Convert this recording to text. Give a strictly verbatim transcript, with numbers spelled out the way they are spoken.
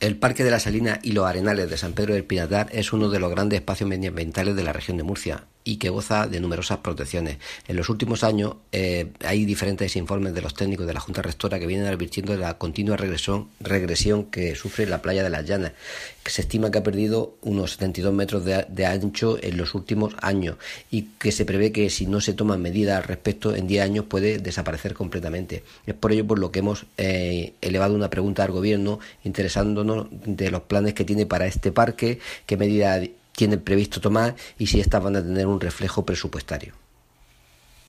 El Parque de la Salina y los Arenales de San Pedro del Pinatar es uno de los grandes espacios medioambientales de la región de Murcia y que goza de numerosas protecciones. En los últimos años eh, hay diferentes informes de los técnicos de la Junta Rectora que vienen advirtiendo de la continua regresión, regresión que sufre la playa de las Llanas, que se estima que ha perdido unos setenta y dos metros de, de ancho en los últimos años y que se prevé que si no se toman medidas al respecto en diez años puede desaparecer completamente. Es por ello por lo que hemos eh, elevado una pregunta al Gobierno interesándonos de los planes que tiene para este parque, qué medidas tiene previsto tomar y si estas van a tener un reflejo presupuestario.